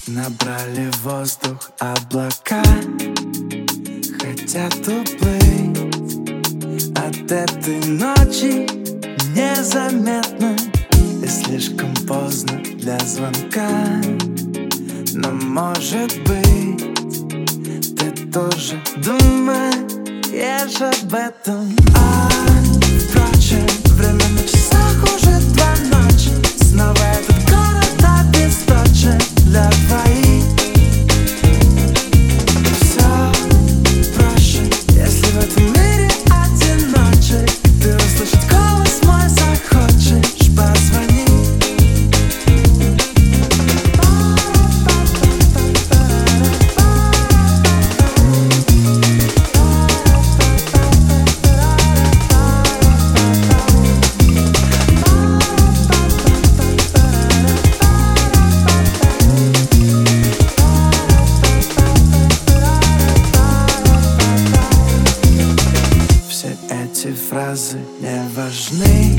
Набрали воздух облака, хотят уплыть от этой ночи незаметно. И слишком поздно для звонка, но может быть ты тоже думаешь об этом. Впрочем, время на часах уже 2 ночи. Снова этот город обесточен для двоих. Все проще, если в этом мире одиночек. Ты услышать голос мой захочешь, позвони. Все эти фразы не важны.